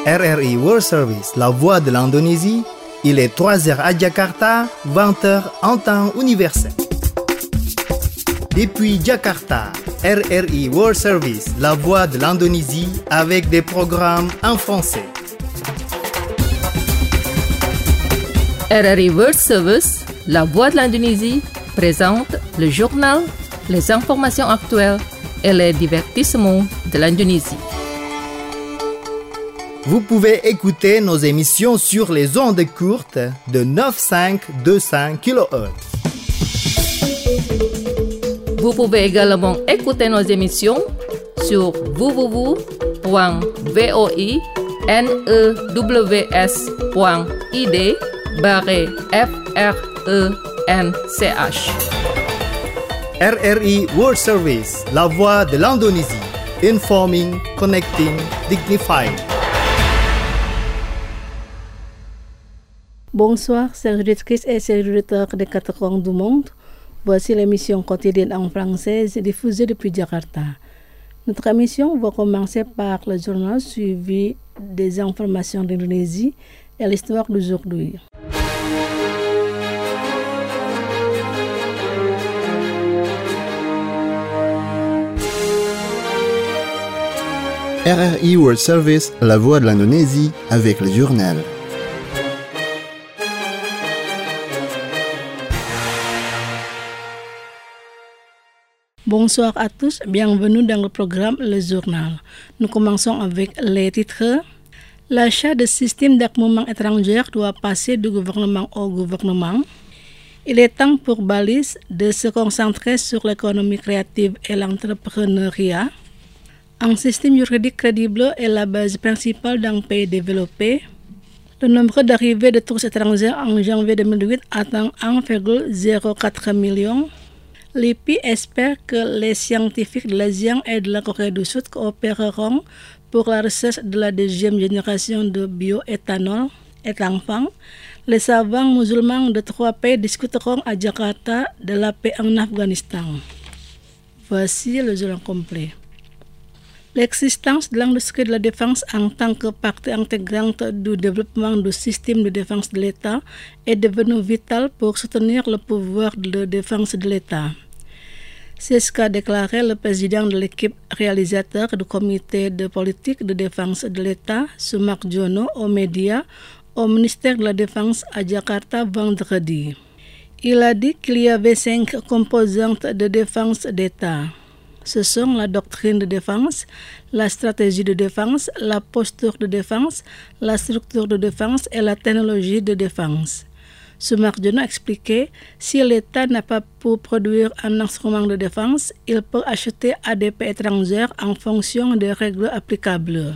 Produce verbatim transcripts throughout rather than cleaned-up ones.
R R I World Service, la voix de l'Indonésie. Il est trois heures à Jakarta, vingt heures en temps universel. Depuis Jakarta, R R I World Service, la voix de l'Indonésie, avec des programmes en français. R R I World Service, la voix de l'Indonésie, présente le journal, les informations actuelles et les divertissements de l'Indonésie. Vous pouvez écouter nos émissions sur les ondes courtes de neuf virgule cinq deux cents kilohertz. Vous pouvez également écouter nos émissions sur w w w point voinews point id barre f r e n c h. R R I World Service, la voix de l'Indonésie. Informing, connecting, dignifying. Bonsoir, chers auditrices et chers auditeurs des quatre coins du monde. Voici l'émission quotidienne en français diffusée depuis Jakarta. Notre émission va commencer par le journal suivi des informations d'Indonésie et l'histoire d'aujourd'hui. R R I World Service, la voix de l'Indonésie, avec le journal. Bonsoir à tous, bienvenue dans le programme Le Journal. Nous commençons avec les titres. L'achat de systèmes d'armement étrangers doit passer du gouvernement au gouvernement. Il est temps pour Bali de se concentrer sur l'économie créative et l'entrepreneuriat. Un système juridique crédible est la base principale d'un pays développé. Le nombre d'arrivées de touristes étrangers en janvier deux mille huit atteint un virgule zéro quatre million. L'I P I espère que les scientifiques de l'ASEAN et de la Corée du Sud coopéreront pour la recherche de la deuxième génération de bioéthanol et enfin, les savants musulmans de trois pays discuteront à Jakarta de la paix en Afghanistan. Voici le journal complet. L'existence de l'industrie de la défense en tant que partie intégrante du développement du système de défense de l'État est devenue vitale pour soutenir le pouvoir de défense de l'État. C'est ce qu'a déclaré le président de l'équipe réalisateur du comité de politique de défense de l'État, Sumarjono, aux médias, au ministère de la Défense à Jakarta vendredi. Il a dit qu'il y avait cinq composantes de défense d'État. Ce sont la doctrine de défense, la stratégie de défense, la posture de défense, la structure de défense et la technologie de défense. Sumarjono a expliqué, si l'État n'a pas pu produire un instrument de défense, il peut acheter à des pays étrangers en fonction des règles applicables.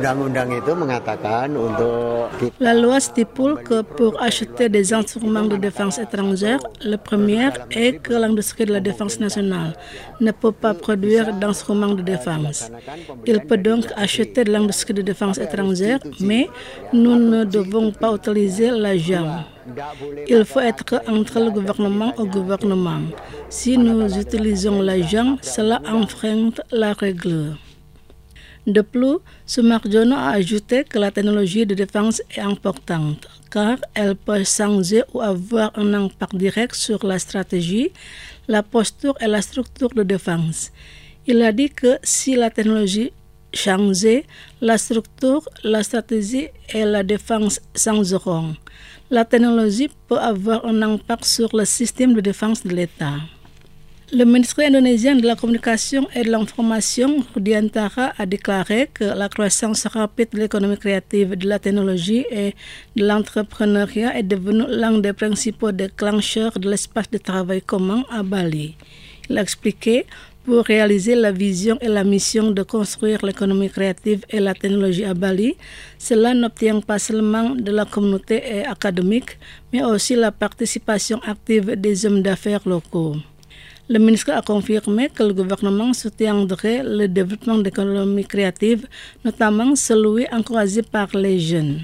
La loi stipule que pour acheter des instruments de défense étrangers, le premier est que l'industrie de la défense nationale ne peut pas produire d'instruments de défense. Il peut donc acheter de l'industrie de défense étrangère, mais nous ne devons pas utiliser l'argent. Il faut être entre le gouvernement et le gouvernement. Si nous utilisons l'argent, cela enfreint la règle. De plus, Sumarjono a ajouté que la technologie de défense est importante, car elle peut changer ou avoir un impact direct sur la stratégie, la posture et la structure de défense. Il a dit que si la technologie changeait, la structure, la stratégie et la défense changeront. La technologie peut avoir un impact sur le système de défense de l'État. Le ministre indonésien de la Communication et de l'Information, Rudiantara, a déclaré que la croissance rapide de l'économie créative, de la technologie et de l'entrepreneuriat est devenue l'un des principaux déclencheurs de l'espace de travail commun à Bali. Il a expliqué, pour réaliser la vision et la mission de construire l'économie créative et la technologie à Bali, cela n'obtient pas seulement de la communauté académique, mais aussi la participation active des hommes d'affaires locaux. Le ministre a confirmé que le gouvernement soutiendrait le développement de l'économie créative, notamment celui encouragé par les jeunes.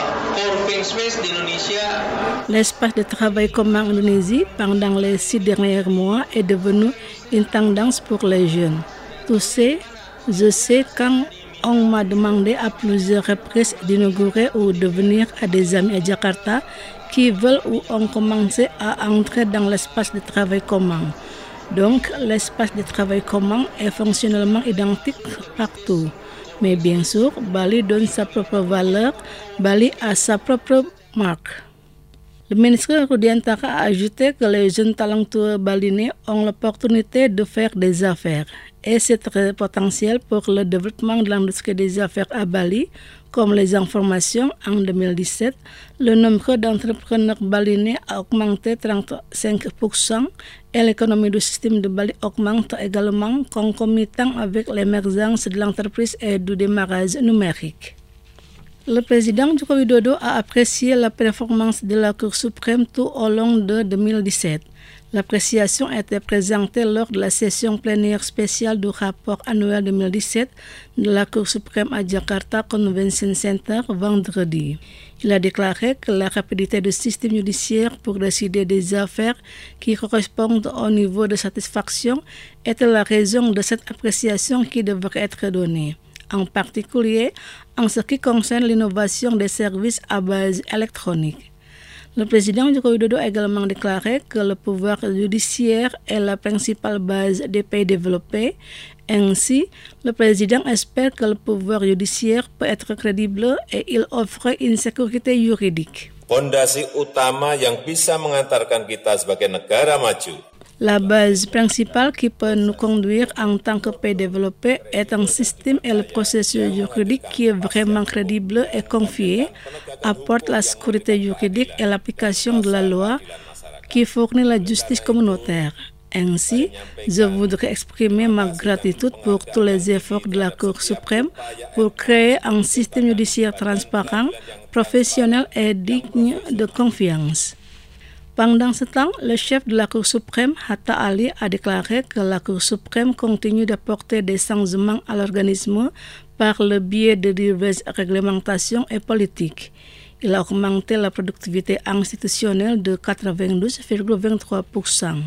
L'espace de travail commun en Indonésie pendant les six derniers mois est devenu une tendance pour les jeunes. Tu sais, je sais quand on m'a demandé à plusieurs reprises d'inaugurer ou de venir à des amis à Jakarta qui veulent ou ont commencé à entrer dans l'espace de travail commun. Donc, l'espace de travail commun est fonctionnellement identique partout. Mais bien sûr, Bali donne sa propre valeur, Bali a sa propre marque. Le ministre Rudiantara a ajouté que les jeunes talentueux balinais ont l'opportunité de faire des affaires. Et c'est très potentiel pour le développement de l'industrie des affaires à Bali, comme les informations en deux mille dix-sept. Le nombre d'entrepreneurs balinais a augmenté de trente-cinq pour cent et l'économie du système de Bali augmente également concomitant avec l'émergence de l'entreprise et du démarrage numérique. Le président Joko Widodo a apprécié la performance de la Cour suprême tout au long de deux mille dix-sept. L'appréciation a été présentée lors de la session plénière spéciale du rapport annuel deux mille dix-sept de la Cour suprême à Jakarta Convention Center vendredi. Il a déclaré que la rapidité du système judiciaire pour décider des affaires qui correspondent au niveau de satisfaction était la raison de cette appréciation qui devrait être donnée, en particulier en ce qui concerne l'innovation des services à base électronique. Le président Joko Widodo a également déclaré que le pouvoir judiciaire est la principale base des pays développés. Ainsi, le président espère que le pouvoir judiciaire peut être crédible et il offre une sécurité juridique. Fondasi utama yang bisa mengantarkan kita sebagai negara maju. La base principale qui peut nous conduire en tant que pays développé est un système et le processus juridique qui est vraiment crédible et confié, apporte la sécurité juridique et l'application de la loi qui fournit la justice communautaire. Ainsi, je voudrais exprimer ma gratitude pour tous les efforts de la Cour suprême pour créer un système judiciaire transparent, professionnel et digne de confiance. Pendant ce temps, le chef de la Cour suprême, Hatta Ali, a déclaré que la Cour suprême continue d'apporter des changements à l'organisme par le biais de diverses réglementations et politiques. Il a augmenté la productivité institutionnelle de quatre-vingt-douze virgule vingt-trois pour cent.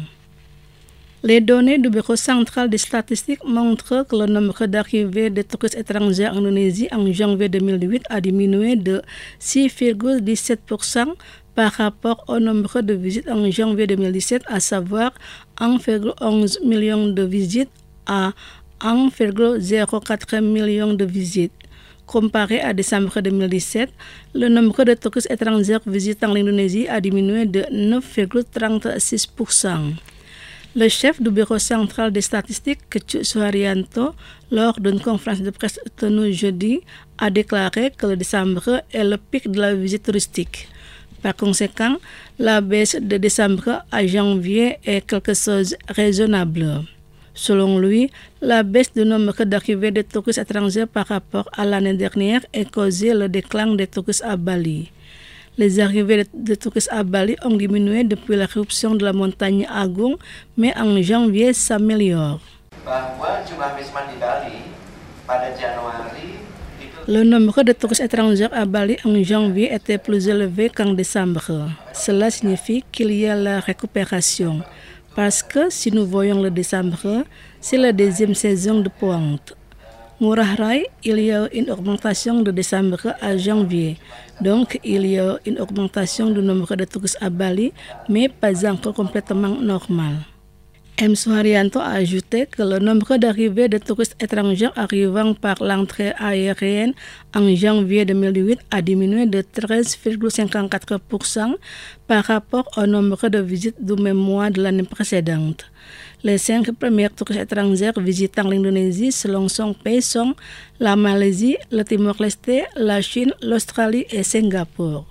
Les données du Bureau central des statistiques montrent que le nombre d'arrivées de touristes étrangers en Indonésie en janvier deux mille huit a diminué de six virgule dix-sept pour cent par rapport au nombre de visites en janvier deux mille dix-sept, à savoir un virgule onze million de visites à un virgule zéro quatre million de visites. Comparé à décembre deux mille dix-sept, le nombre de touristes étrangers visitant l'Indonésie a diminué de neuf virgule trente-six pour cent. Le chef du Bureau central des statistiques, Kecu Suharyanto, lors d'une conférence de presse tenue jeudi, a déclaré que le décembre est le pic de la visite touristique. Par conséquent, la baisse de décembre à janvier est quelque chose de raisonnable. Selon lui, la baisse du nombre d'arrivées de touristes étrangers par rapport à l'année dernière est causée le déclin des touristes à Bali. Les arrivées de touristes à Bali ont diminué depuis l'éruption de la montagne Agung, mais en janvier s'améliore. Bahwa jumlah wisman di Bali pada Januari. Le nombre de touristes étrangers à Bali en janvier était plus élevé qu'en décembre. Cela signifie qu'il y a la récupération, parce que si nous voyons le décembre, c'est la deuxième saison de pointe. Ngurah Rai, il y a une augmentation de décembre à janvier. Donc, il y a une augmentation du nombre de touristes à Bali, mais pas encore complètement normal. M. Suharyanto a ajouté que le nombre d'arrivées de touristes étrangers arrivant par l'entrée aérienne en janvier deux mille huit a diminué de treize virgule cinquante-quatre pour cent par rapport au nombre de visites du même mois de l'année précédente. Les cinq premiers touristes étrangers visitant l'Indonésie selon son pays sont la Malaisie, le Timor-Leste, la Chine, l'Australie et Singapour.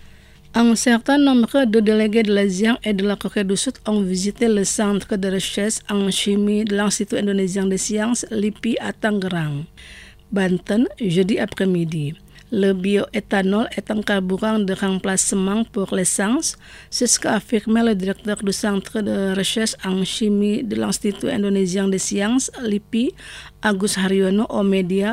Un certain nombre de délégués de l'ASEAN et de la Corée du Sud ont visité le centre de recherche en chimie de l'Institut indonésien des sciences, L I P I, à Tangerang, Banten, jeudi après-midi. Le bioéthanol est un carburant de remplacement pour l'essence, c'est ce qu'a affirmé le directeur du centre de recherche en chimie de l'Institut indonésien des sciences, L I P I, Agus Haryono, aux médias,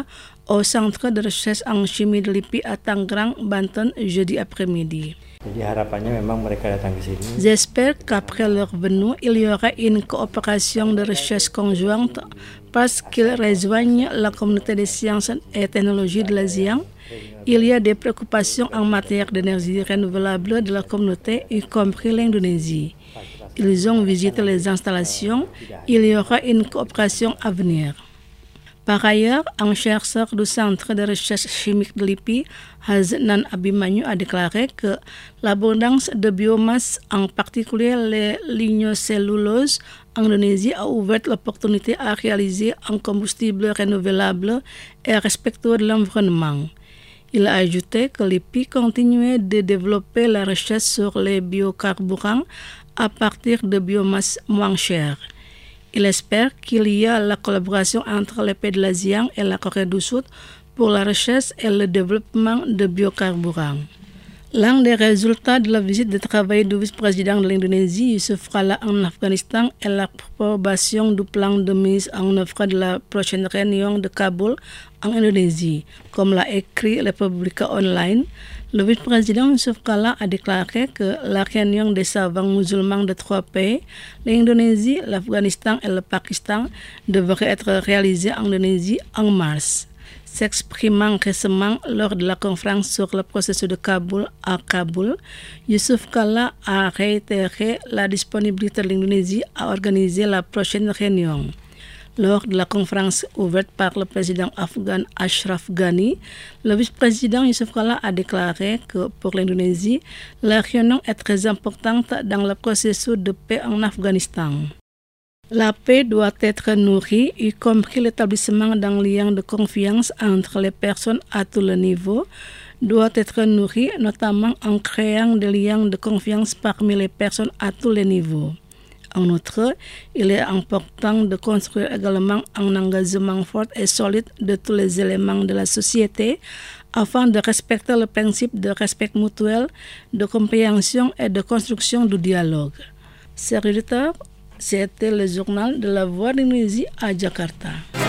au Centre de recherche en chimie de l'I P I à Tangerang, Banten, jeudi après-midi. Jadi harapannya memang mereka datang ke sini. J'espère qu'après leur venue, il y aura une coopération de recherche conjointe parce qu'ils rejoignent la communauté des sciences et technologies de l'ASEAN. Il y a des préoccupations en matière d'énergie renouvelable de la communauté, y compris l'Indonésie. Ils ont visité les installations. Il y aura une coopération à venir. Par ailleurs, un chercheur du Centre de recherche chimique de l'I P I, Haznan Abimanyu, a déclaré que l'abondance de biomasse, en particulier les lignocelluloses, en Indonésie a ouvert l'opportunité à réaliser un combustible renouvelable et respectueux de l'environnement. Il a ajouté que l'I P I continuait de développer la recherche sur les biocarburants à partir de biomasse moins chère. Il espère qu'il y a la collaboration entre les pays de l'ASEAN et la Corée du Sud pour la recherche et le développement de biocarburants. L'un des résultats de la visite de travail du vice-président de l'Indonésie, Yusuf Kala, en Afghanistan est l'approbation du plan de mise en œuvre de la prochaine réunion de Kaboul en Indonésie. Comme l'a écrit Republica Online, le vice-président Yusuf Kala a déclaré que la réunion des savants musulmans de trois pays, l'Indonésie, l'Afghanistan et le Pakistan, devrait être réalisée en Indonésie en mars. S'exprimant récemment lors de la conférence sur le processus de Kaboul à Kaboul, Yusuf Kala a réitéré la disponibilité de l'Indonésie à organiser la prochaine réunion. Lors de la conférence ouverte par le président afghan Ashraf Ghani, le vice-président Yusuf Kala a déclaré que pour l'Indonésie, la réunion est très importante dans le processus de paix en Afghanistan. La paix doit être nourrie, y compris l'établissement d'un lien de confiance entre les personnes à tous les niveaux, doit être nourrie notamment en créant des liens de confiance parmi les personnes à tous les niveaux. En outre, il est important de construire également un engagement fort et solide de tous les éléments de la société afin de respecter le principe de respect mutuel, de compréhension et de construction du dialogue. Chers auditeurs, c'était le journal de la Voix d'Indonésie à Jakarta.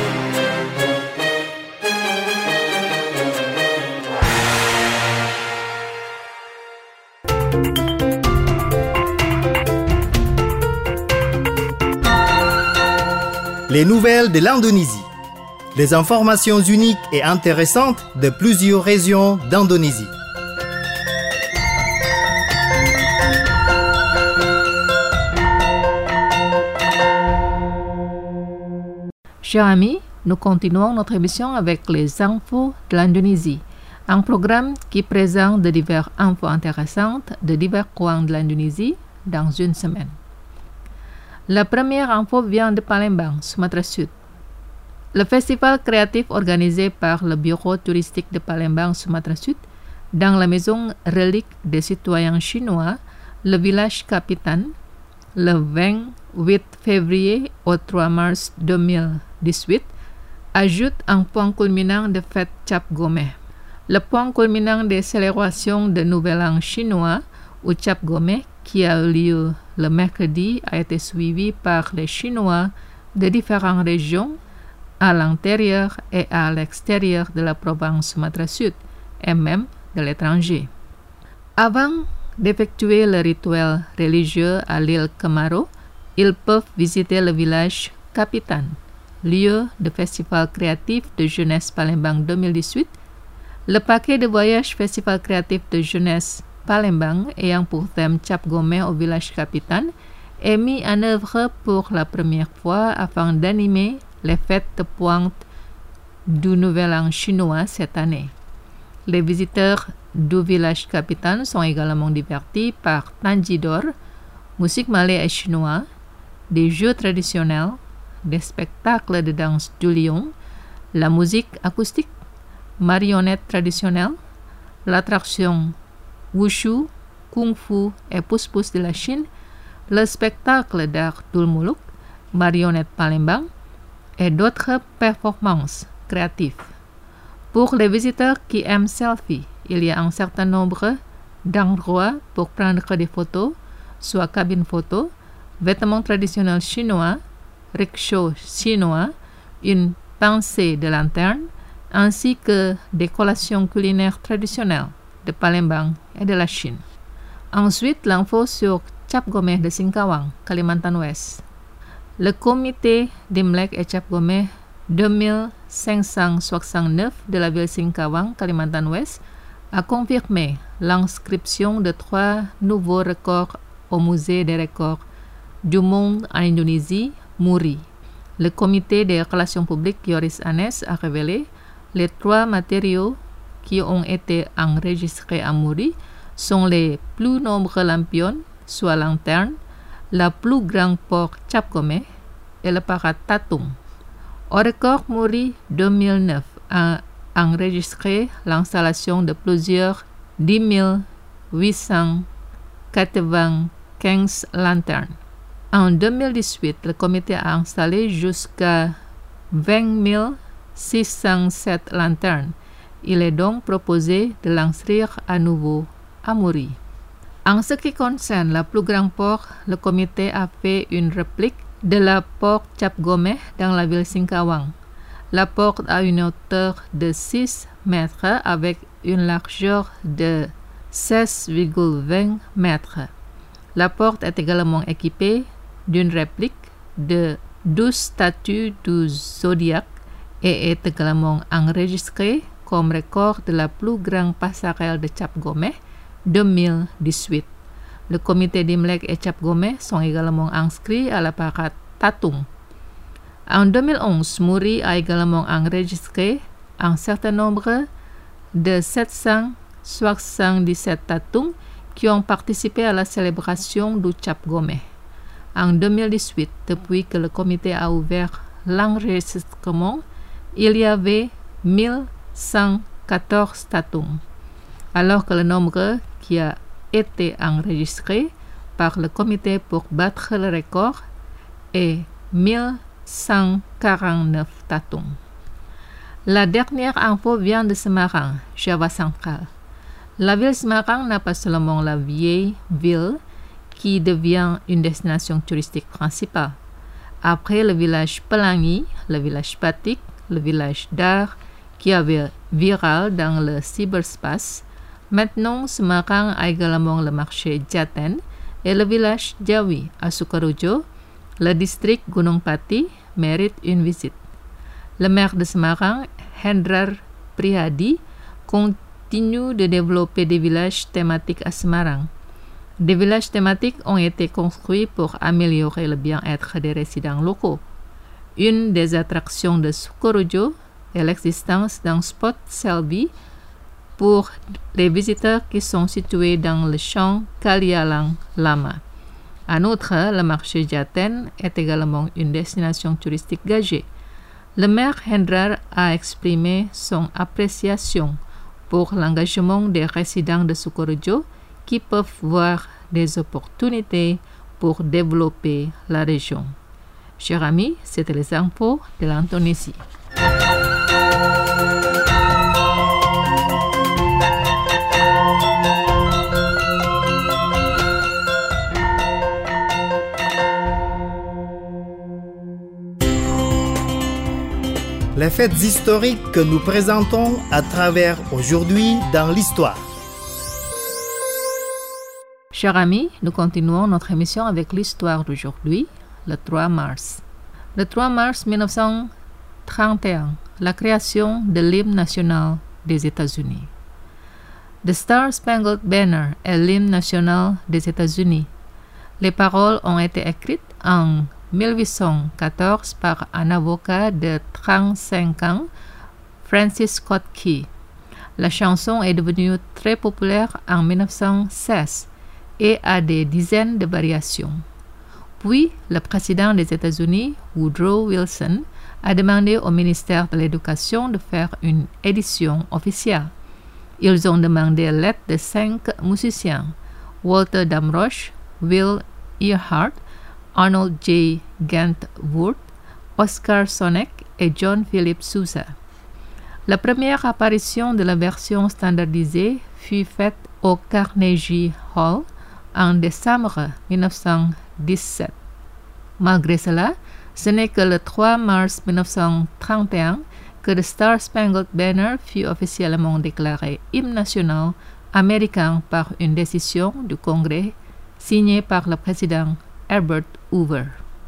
Les nouvelles de l'Indonésie. Des informations uniques et intéressantes de plusieurs régions d'Indonésie. Chers amis, nous continuons notre émission avec les infos de l'Indonésie, un programme qui présente de diverses infos intéressantes de divers coins de l'Indonésie dans une semaine. La première info vient de Palembang, Sumatra Sud. Le festival créatif organisé par le Bureau touristique de Palembang, Sumatra Sud, dans la maison relique des citoyens chinois, le village Kapitan, le vingt-huit février au trois mars deux mille dix-huit, ajoute un point culminant de fête Cap Gome. Le point culminant des célébrations de Nouvel An chinois, ou Cap Gome, qui a eu lieu le mercredi, a été suivi par les Chinois de différentes régions à l'intérieur et à l'extérieur de la province Sumatra Sud et même de l'étranger. Avant d'effectuer le rituel religieux à l'île Kemaro, ils peuvent visiter le village Kapitan, lieu de festival créatif de jeunesse Palembang deux mille dix-huit. Le paquet de voyage Festival créatif de jeunesse Palembang ayant pour thème Cap Gome au village Kapitan est mis en œuvre pour la première fois afin d'animer les fêtes de pointe du Nouvel An chinois cette année. Les visiteurs du village Kapitan sont également divertis par tanjidor, musique malais et chinois, des jeux traditionnels, des spectacles de danse du lion, la musique acoustique, marionnettes traditionnelles, l'attraction Wushu, Kung Fu et Pousse-Pousse de la Chine, le spectacle d'art Dulmuluk, marionnettes Palembang et d'autres performances créatives. Pour les visiteurs qui aiment selfie, il y a un certain nombre d'endroits pour prendre des photos, soit cabine photo, vêtements traditionnels chinois, rickshaw chinois, une pincée de lanterne, ainsi que des collations culinaires traditionnelles de Palembang et de la Chine. Ensuite, l'info sur Cap Gomeh de Singkawang, Kalimantan Ouest. Le comité d'Imlek et Cap Gomeh deux mille cinq cent soixante-neuf de la ville Singkawang, Kalimantan Ouest, a confirmé l'inscription de trois nouveaux records au musée des records du monde en Indonésie, Muri. Le comité des relations publiques Yoris Anes a révélé les trois matériaux qui ont été enregistrés à Muri sont les plus nombreux lampions, soit lanternes, la plus grande porte Cap Gomeh et le paratatung. Au record Muri deux mille neuf a enregistré l'installation de plusieurs dix mille huit cent quatre-vingt-quinze lanternes. En deux mille dix-huit, le comité a installé jusqu'à vingt mille six cent sept lanternes. Il est donc proposé de l'inscrire à nouveau à Muri. En ce qui concerne la plus grande porte, le comité a fait une réplique de la porte Cap Gomeh dans la ville Singkawang. La porte a une hauteur de six mètres avec une largeur de seize virgule vingt mètres. La porte est également équipée d'une réplique de douze statues du zodiaque et est également enregistrée comme record de la plus grande passerelle de Cap Gomeh deux mille dix-huit. Le comité d'Imlek et Cap Gomeh sont également inscrits à la paratatung. En deux mille onze, Muri a également enregistré un certain nombre de sept cent soixante-dix-sept tatung qui ont participé à la célébration du Cap Gomeh. En deux mille dix-huit, depuis que le comité a ouvert l'enregistrement, il y avait mille cent quatorze tatung, alors que le nombre qui a été enregistré par le comité pour battre le record est mille cent quarante-neuf tatung. La dernière info vient de Semarang, Java central. La ville Semarang n'a pas seulement la vieille ville qui devient une destination touristique principale. Après le village Pelangi, le village Batik, le village d'art qui avait viral dans le cyberspace, maintenant Semarang a également le marché Jaten et le village Jawi à Sukarejo. Le district Gunung Pati mérite une visite. Le maire de Semarang, Hendrar Prihadi, continue de développer des villages thématiques à Semarang. Des villages thématiques ont été construits pour améliorer le bien-être des résidents locaux. Une des attractions de Sukarejo est l'existence d'un spot selfie pour les visiteurs qui sont situés dans le champ Kalialang Lama. En outre, le marché Jaten est également une destination touristique gagée. Le maire Hendrar a exprimé son appréciation pour l'engagement des résidents de Sukarejo qui peuvent voir des opportunités pour développer la région. Chers amis, c'était les infos de l'Indonésie. Les faits historiques que nous présentons à travers aujourd'hui dans l'histoire. Chers amis, nous continuons notre émission avec l'histoire d'aujourd'hui, le trois mars. Le trois mars mille neuf cent trente et un, la création de l'hymne national des États-Unis. The Star Spangled Banner est l'hymne national des États-Unis. Les paroles ont été écrites en mille huit cent quatorze par un avocat de trente-cinq ans, Francis Scott Key. La chanson est devenue très populaire en mille neuf cent seize et a des dizaines de variations. Puis, le président des États-Unis, Woodrow Wilson, a demandé au ministère de l'Éducation de faire une édition officielle. Ils ont demandé l'aide de cinq musiciens, Walter Damrosch, Will Earhart, Arnold J. Gantworth, Oscar Sonek et John Philip Sousa. La première apparition de la version standardisée fut faite au Carnegie Hall en décembre mille neuf cent dix-sept. Malgré cela, ce n'est que le trois mars mille neuf cent trente et un que le Star Spangled Banner fut officiellement déclaré hymne national américain par une décision du Congrès signée par le président Herbert Hoover.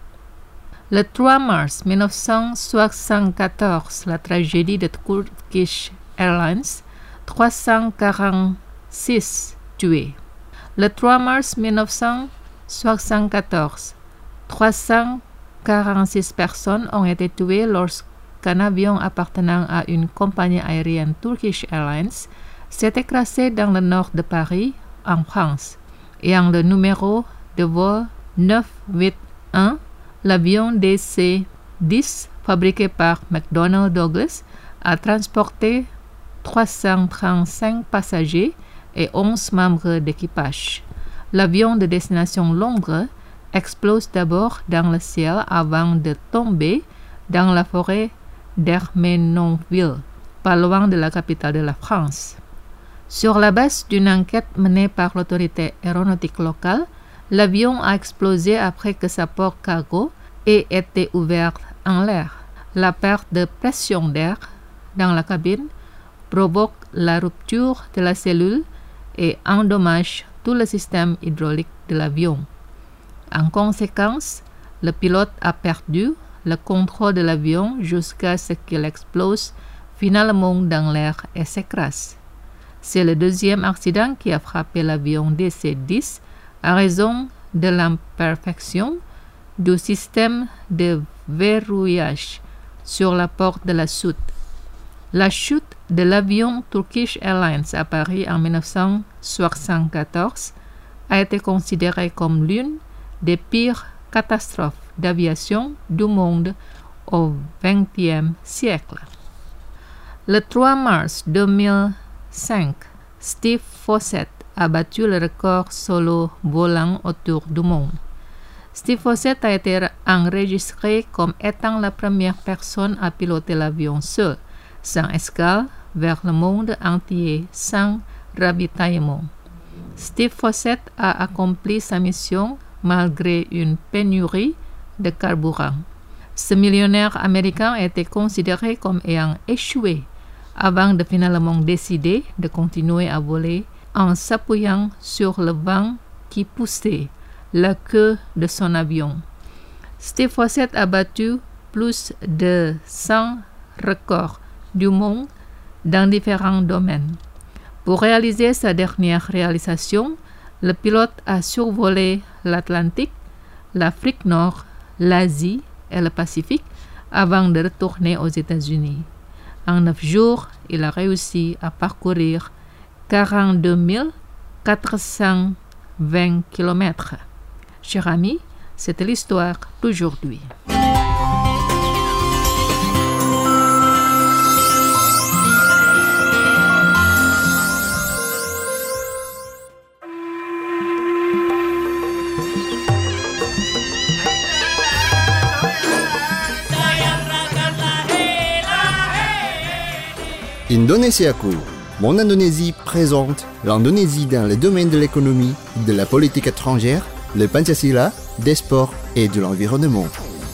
Le trois mars mille neuf cent soixante-quatorze, la tragédie de Turkish Airlines, trois cent quarante-six tués. Le trois mars mille neuf cent soixante-quatorze, trois cent quarante-six personnes ont été tuées lorsqu'un avion appartenant à une compagnie aérienne Turkish Airlines s'est écrasé dans le nord de Paris, en France, ayant le numéro de vol neuf cent quatre-vingt-un. L'avion D C dix, fabriqué par McDonnell Douglas, a transporté trois cent trente-cinq passagers et onze membres d'équipage. L'avion de destination Londres explose d'abord dans le ciel avant de tomber dans la forêt d'Ermenonville, pas loin de la capitale de la France. Sur la base d'une enquête menée par l'autorité aéronautique locale, l'avion a explosé après que sa porte cargo ait été ouverte en l'air. La perte de pression d'air dans la cabine provoque la rupture de la cellule et endommage tout le système hydraulique de l'avion. En conséquence, le pilote a perdu le contrôle de l'avion jusqu'à ce qu'il explose finalement dans l'air et s'écrase. C'est le deuxième accident qui a frappé l'avion D C dix à raison de l'imperfection du système de verrouillage sur la porte de la soute. La chute de l'avion Turkish Airlines à Paris en mille neuf cent soixante-quatorze a été considérée comme l'une des pires catastrophes d'aviation du monde au vingtième siècle. Le trois mars deux mille cinq, Steve Fossett a battu le record solo volant autour du monde. Steve Fossett a été enregistré comme étant la première personne à piloter l'avion seul, sans escale, vers le monde entier sans ravitaillement. Steve Fossett a accompli sa mission malgré une pénurie de carburant. Ce millionnaire américain était considéré comme ayant échoué avant de finalement décider de continuer à voler en s'appuyant sur le vent qui poussait la queue de son avion. Steve Fossett a battu plus de cent records du monde dans différents domaines. Pour réaliser sa dernière réalisation, le pilote a survolé l'Atlantique, l'Afrique Nord, l'Asie et le Pacifique avant de retourner aux États-Unis. En neuf jours, il a réussi à parcourir quarante-deux mille quatre cent vingt kilomètres. Chers amis, c'était l'histoire d'aujourd'hui. Indonesiaku, Mon Indonésie présente l'Indonésie dans le domaine de l'économie, de la politique étrangère, le Pancasila, des sports et de l'environnement.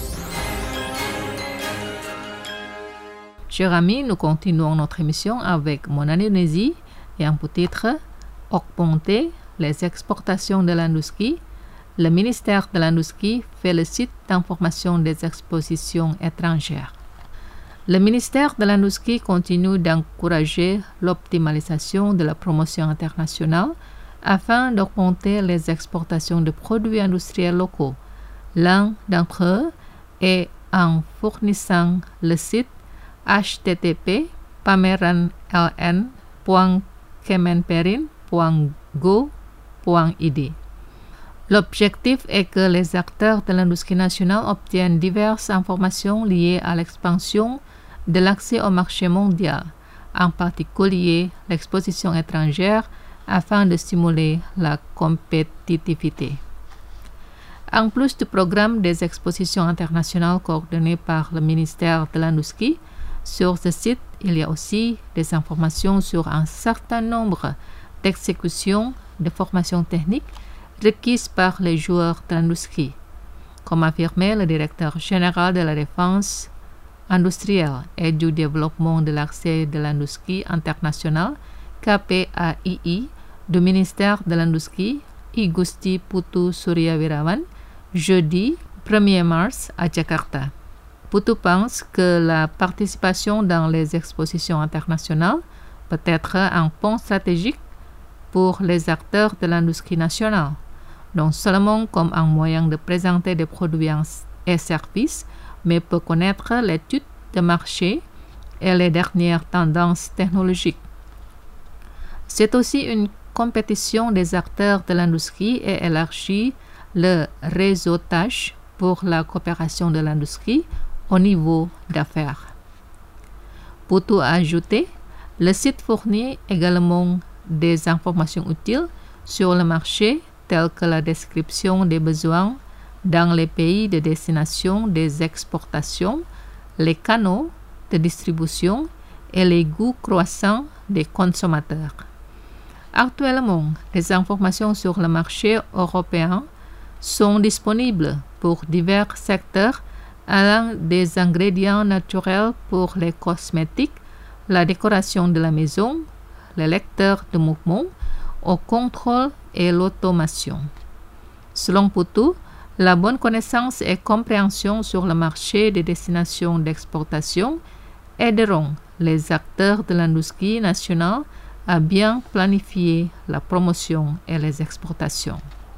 Chers amis, nous continuons notre émission avec Mon Indonésie et un titre Augmenter les exportations de l'industrie. Le ministère de l'Industrie fait le site d'information des expositions étrangères. Le ministère de l'Industrie continue d'encourager l'optimalisation de la promotion internationale afin d'augmenter les exportations de produits industriels locaux. L'un d'entre eux est en fournissant le site h t t p pameran l n point kemenperin point go point i d. L'objectif est que les acteurs de l'industrie nationale obtiennent diverses informations liées à l'expansion de l'accès au marché mondial, en particulier l'exposition étrangère, afin de stimuler la compétitivité. En plus du programme des expositions internationales coordonné par le ministère de l'Industrie, sur ce site, il y a aussi des informations sur un certain nombre d'exécutions de formation technique requises par les joueurs de l'industrie. Comme affirmait le directeur général de la Défense industriel et du développement de l'accès de l'industrie internationale, K P A I I, du ministère de l'Industrie, I Gusti Putu Suryawirawan, jeudi premier mars à Jakarta. Putu pense que la participation dans les expositions internationales peut être un pont stratégique pour les acteurs de l'industrie nationale, non seulement comme un moyen de présenter des produits et services, mais peut connaître l'étude de marché et les dernières tendances technologiques. C'est aussi une compétition des acteurs de l'industrie et élargit le réseautage pour la coopération de l'industrie au niveau d'affaires. Putu a ajouté, le site fournit également des informations utiles sur le marché telles que la description des besoins dans les pays de destination des exportations, les canaux de distribution et les goûts croissants des consommateurs. Actuellement, les informations sur le marché européen sont disponibles pour divers secteurs allant des ingrédients naturels pour les cosmétiques, la décoration de la maison, les lecteurs de mouvement, au contrôle et l'automation. Selon Putu, la bonne connaissance et compréhension sur le marché des destinations d'exportation aideront les acteurs de l'industrie nationale à bien planifier la promotion et les exportations.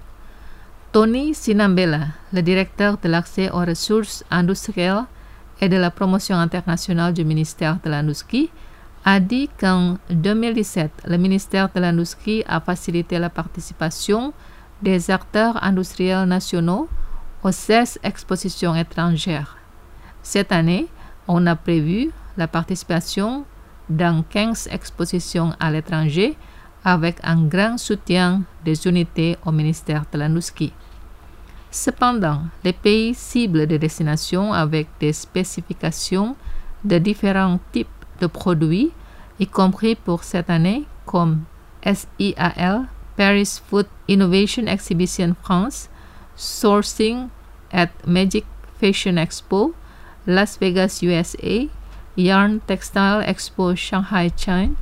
Tony Sinambela, le directeur de l'accès aux ressources industrielles et de la promotion internationale du ministère de l'Industrie, a dit qu'en deux mille dix-sept, le ministère de l'Industrie a facilité la participation des acteurs industriels nationaux aux seize expositions étrangères. Cette année, on a prévu la participation dans quinze expositions à l'étranger avec un grand soutien des unités au ministère de l'Industrie. Cependant, les pays ciblent des destinations avec des spécifications de différents types de produits, y compris pour cette année, comme S I A L, Paris Food Innovation Exhibition France, Sourcing at Magic Fashion Expo, Las Vegas U S A, Yarn Textile Expo Shanghai China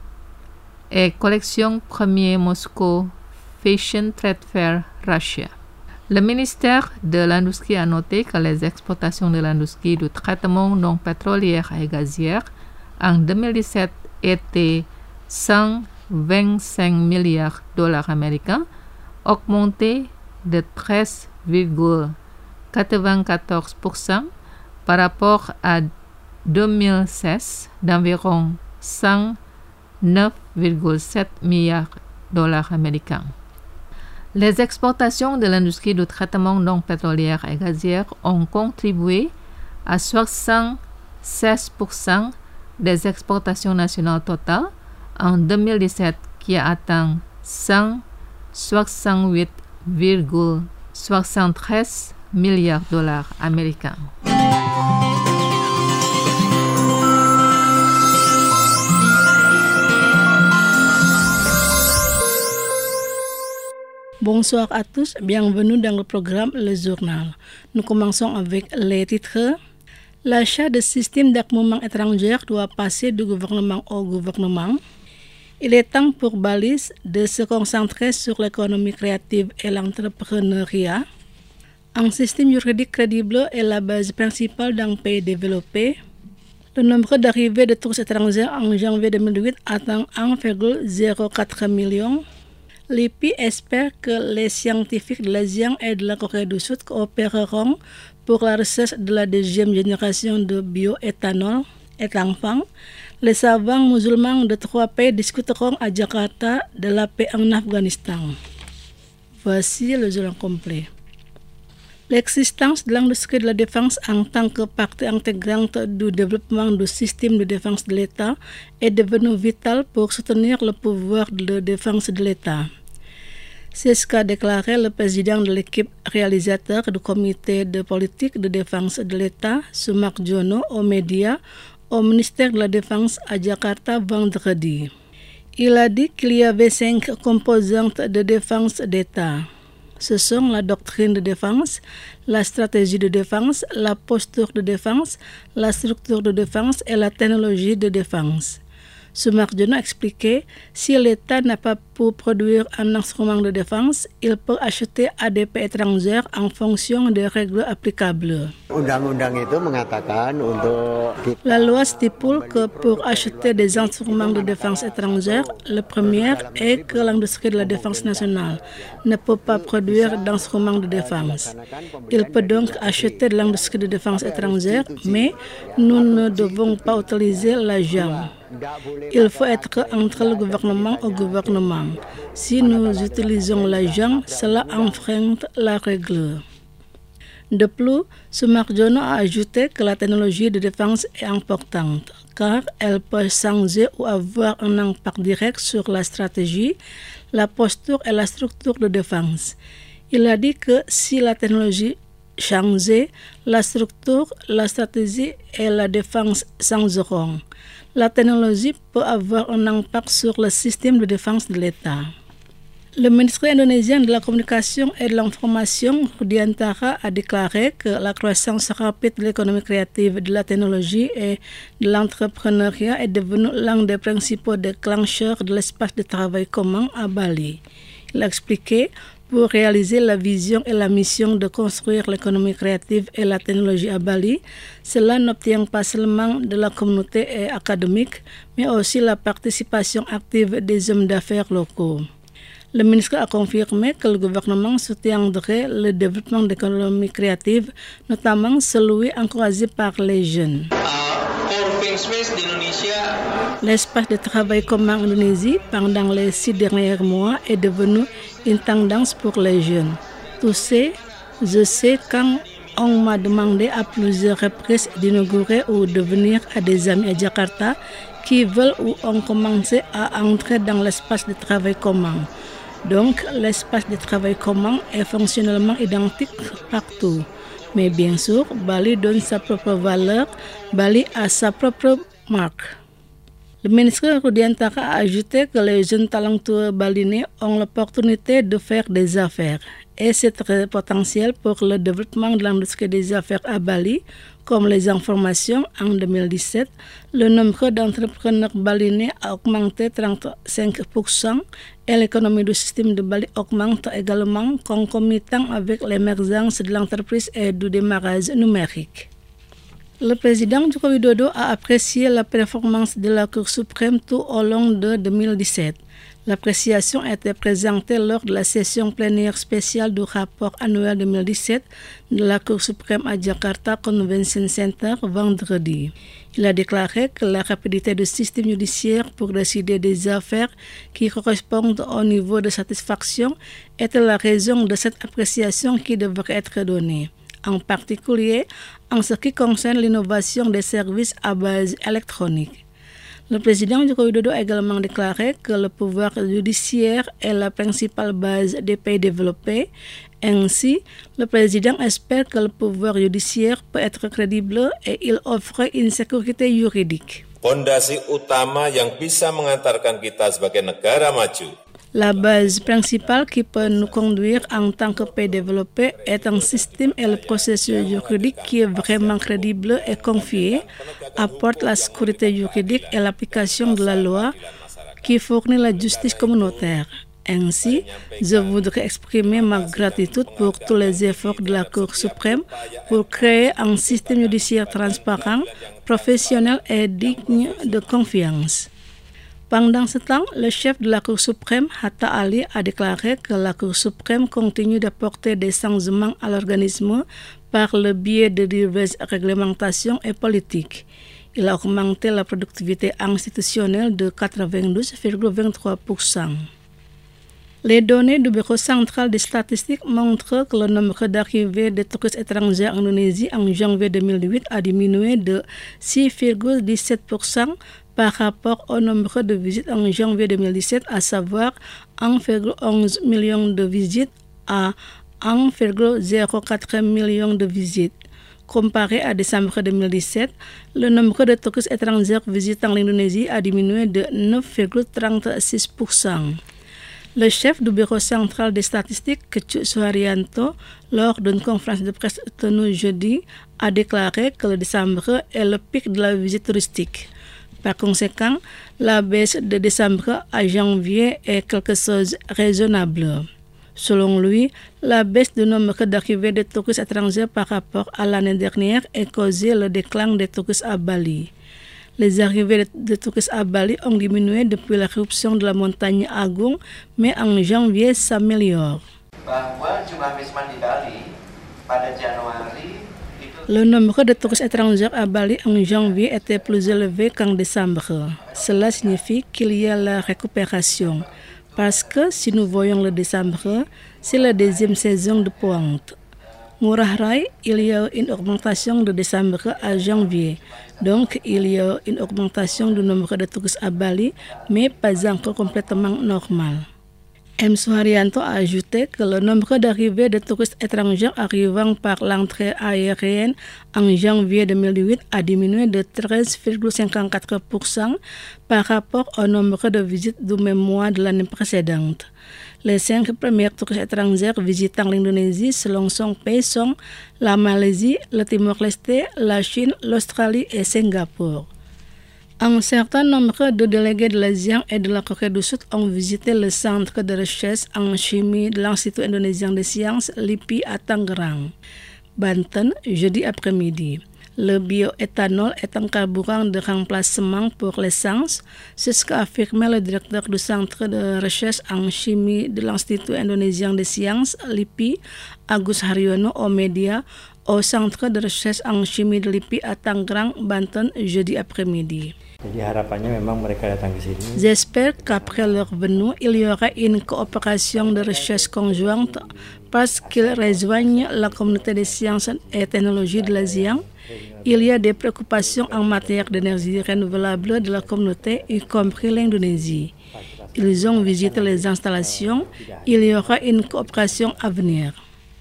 et Collection Premier Moscow Fashion Trade Fair Russia. Le ministère de l'Industrie a noté que les exportations de l'industrie du traitement non pétrolier et gazière en deux mille dix-sept étaient cent vingt-cinq milliards de dollars américains, augmenté de treize virgule quatre-vingt-quatorze pour cent par rapport à deux mille seize d'environ cent neuf virgule sept milliards de dollars américains. Les exportations de l'industrie du traitement non pétrolier et gazière ont contribué à soixante-seize pour cent des exportations nationales totales en deux mille dix-sept, qui a atteint cent soixante-huit virgule soixante-treize milliards de dollars américains. Bonsoir à tous, bienvenue dans le programme Le Journal. Nous commençons avec les titres. L'achat de systèmes d'armement étrangers doit passer du gouvernement au gouvernement. Il est temps pour Balis de se concentrer sur l'économie créative et l'entrepreneuriat. Un système juridique crédible est la base principale d'un pays développé. Le nombre d'arrivées de touristes étrangers en janvier deux mille huit atteint un virgule zéro quatre million. L'I P I espère que les scientifiques de l'ASEAN et de la Corée du Sud coopéreront pour la recherche de la deuxième génération de bioéthanol et enfin, les savants musulmans de trois pays discuteront à Jakarta de la paix en Afghanistan. Voici le journal complet. L'existence de l'industrie de la défense en tant que partie intégrante du développement du système de défense de l'État est devenue vitale pour soutenir le pouvoir de défense de l'État. C'est ce qu'a déclaré le président de l'équipe réalisateur du comité de politique de défense de l'État, Sumarjono, aux médias, au ministère de la Défense à Jakarta vendredi. Il a dit qu'il y avait cinq composantes de défense d'État. Ce sont la doctrine de défense, la stratégie de défense, la posture de défense, la structure de défense et la technologie de défense. Soumardino expliquait, si l'État n'a pas pour produire un instrument de défense, il peut acheter à des pays étrangers en fonction des règles applicables. La loi stipule que pour acheter des instruments de défense étrangers, le premier est que l'industrie de la défense nationale ne peut pas produire d'instruments de défense. Il peut donc acheter de l'industrie de défense étrangère, mais nous ne devons pas utiliser l'argent. Il faut être entre le gouvernement et le gouvernement. Si nous utilisons l'argent, cela enfreint la règle. De plus, Soumardino a ajouté que la technologie de défense est importante, car elle peut changer ou avoir un impact direct sur la stratégie, la posture et la structure de défense. Il a dit que si la technologie changeait, la structure, la stratégie et la défense changeront. La technologie peut avoir un impact sur le système de défense de l'État. Le ministre indonésien de la Communication et de l'Information, Rudiantara, a déclaré que la croissance rapide de l'économie créative, de la technologie et de l'entrepreneuriat est devenue l'un des principaux déclencheurs de l'espace de travail commun à Bali. Il a expliqué, pour réaliser la vision et la mission de construire l'économie créative et la technologie à Bali, cela n'obtient pas seulement de la communauté académique, mais aussi la participation active des hommes d'affaires locaux. Le ministre a confirmé que le gouvernement soutiendrait le développement de l'économie créative, notamment celui encouragé par les jeunes. L'espace de travail commun en Indonésie pendant les six derniers mois est devenu une tendance pour les jeunes. Tu sais, je sais quand on m'a demandé à plusieurs reprises d'inaugurer ou de venir à des amis à Jakarta qui veulent ou ont commencé à entrer dans l'espace de travail commun. Donc, l'espace de travail commun est fonctionnellement identique partout. Mais bien sûr, Bali donne sa propre valeur, Bali a sa propre marque. Le ministre Rudiantara a ajouté que les jeunes talentueux balinais ont l'opportunité de faire des affaires et c'est très potentiel pour le développement de l'industrie des affaires à Bali. Comme les informations, en deux mille dix-sept, le nombre d'entrepreneurs balinais a augmenté de trente-cinq pour cent et l'économie du système de Bali augmente également concomitant avec l'émergence de l'entreprise et du démarrage numérique. Le président Joko Widodo a apprécié la performance de la Cour suprême tout au long de deux mille dix-sept. L'appréciation a été présentée lors de la session plénière spéciale du rapport annuel deux mille dix-sept de la Cour suprême à Jakarta Convention Center vendredi. Il a déclaré que la rapidité du système judiciaire pour décider des affaires qui correspondent au niveau de satisfaction était la raison de cette appréciation qui devrait être donnée. En particulier en ce qui concerne l'innovation des services à base électronique. Le président Joko Widodo a également déclaré que le pouvoir judiciaire est la principale base des pays développés. Ainsi, le président espère que le pouvoir judiciaire peut être crédible et il offre une sécurité juridique. Fondasi utama yang bisa mengantarkan kita sebagai negara maju. La base principale qui peut nous conduire en tant que pays développé est un système et le processus juridique qui est vraiment crédible et confié, apporte la sécurité juridique et l'application de la loi qui fournit la justice communautaire. Ainsi, je voudrais exprimer ma gratitude pour tous les efforts de la Cour suprême pour créer un système judiciaire transparent, professionnel et digne de confiance. Pendant ce temps, le chef de la Cour suprême, Hatta Ali, a déclaré que la Cour suprême continue d'apporter des changements à l'organisme par le biais de diverses réglementations et politiques. Il a augmenté la productivité institutionnelle de quatre-vingt-douze virgule vingt-trois pour cent. Les données du Bureau central des statistiques montrent que le nombre d'arrivées de touristes étrangers en Indonésie en janvier deux mille huit a diminué de six virgule dix-sept pour cent par rapport au nombre de visites en janvier deux mille dix-sept, à savoir un virgule onze million de visites à un virgule zéro quatre million de visites. Comparé à décembre deux mille dix-sept, le nombre de touristes étrangers visitant l'Indonésie a diminué de neuf virgule trente-six pour cent. Le chef du Bureau central des statistiques, Kecu Suharyanto, lors d'une conférence de presse tenue jeudi, a déclaré que le décembre est le pic de la visite touristique. Par conséquent, la baisse de décembre à janvier est quelque chose de raisonnable. Selon lui, la baisse du nombre d'arrivées de touristes étrangers par rapport à l'année dernière est causée le déclin des touristes à Bali. Les arrivées de touristes à Bali ont diminué depuis l'éruption de la montagne Agung, mais en janvier s'améliore. Bahwa jumlah wisman di Bali pada Januari Le nombre de touristes étrangers à Bali en janvier était plus élevé qu'en décembre. Cela signifie qu'il y a la récupération. Parce que si nous voyons le décembre, c'est la deuxième saison de pointe. Ngurah Rai, il y a une augmentation de décembre à janvier. Donc, il y a une augmentation du nombre de touristes à Bali, mais pas encore complètement normal. M. Suharyanto a ajouté que le nombre d'arrivées de touristes étrangers arrivant par l'entrée aérienne en janvier deux mille huit a diminué de treize virgule cinquante-quatre pour cent par rapport au nombre de visites du même mois de l'année précédente. Les cinq premiers touristes étrangers visitant l'Indonésie selon son pays sont la Malaisie, le Timor-Leste, la Chine, l'Australie et Singapour. Un certain nombre de délégués de l'ASEAN et de la Corée du Sud ont visité le centre de recherche en chimie de l'Institut indonésien des sciences L I P I à Tangerang, Banten, jeudi après-midi. Le bioéthanol est un carburant de remplacement pour l'essence, c'est ce qu'a affirmé le directeur du centre de recherche en chimie de l'Institut indonésien des sciences L I P I, Agus Haryono, aux médias, au centre de recherche en chimie de L I P I à Tangerang, Banten, jeudi après-midi. Jadi harapannya memang mereka datang ke sini. J'espère qu'après leur venue, il y aura une coopération de recherche conjointe parce qu'ils rejoignent la communauté des sciences et technologies de l'ASEAN. Il y a des préoccupations en matière d'énergie renouvelable de la communauté, y compris l'Indonésie. Ils ont visité les installations. Il y aura une coopération à venir.